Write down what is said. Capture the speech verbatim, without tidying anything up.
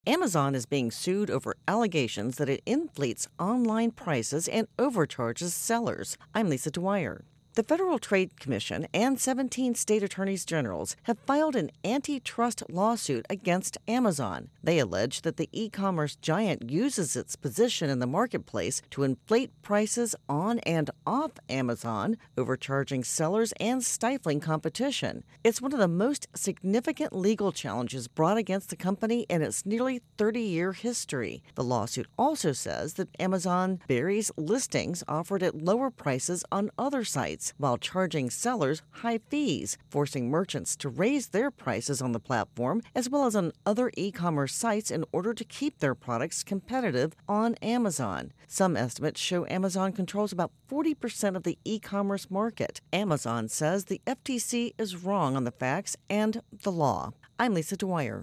Amazon is being sued over allegations that it inflates online prices and overcharges sellers. I'm Lisa Dwyer. The Federal Trade Commission and seventeen state attorneys generals have filed an antitrust lawsuit against Amazon. They allege that the e-commerce giant uses its position in the marketplace to inflate prices on and off Amazon, overcharging sellers and stifling competition. It's one of the most significant legal challenges brought against the company in its nearly thirty-year history. The lawsuit also says that Amazon buries listings offered at lower prices on other sites, while charging sellers high fees, forcing merchants to raise their prices on the platform as well as on other e-commerce sites in order to keep their products competitive on Amazon. Some estimates show Amazon controls about forty percent of the e-commerce market. Amazon says the F T C is wrong on the facts and the law. I'm Lisa Dwyer.